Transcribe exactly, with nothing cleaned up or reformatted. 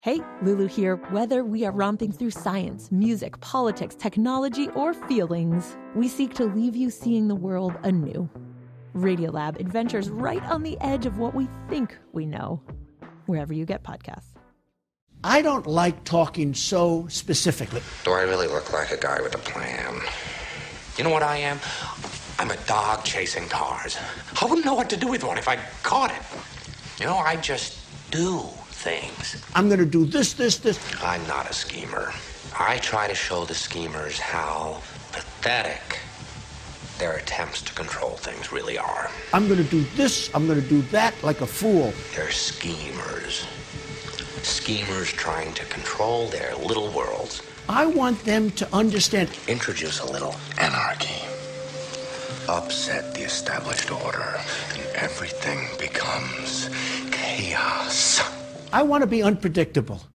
Hey, Lulu here. Whether we are romping through science, music, politics, technology, or feelings, we seek to leave you seeing the world anew. Radiolab adventures right on the edge of what we think we know, wherever you get podcasts. I don't like talking so specifically. Do I really look like a guy with a plan? You know what I am? I'm a dog chasing cars. I wouldn't know what to do with one if I caught it. You know, I just do things. I'm going to do this, this, this. I'm not a schemer. I try to show the schemers how pathetic their attempts to control things really are. I'm going to do this, I'm going to do that like a fool. They're schemers. Schemers trying to control their little worlds. I want them to understand. Introduce a little anarchy. Upset the established order, and everything becomes chaos. I want to be unpredictable.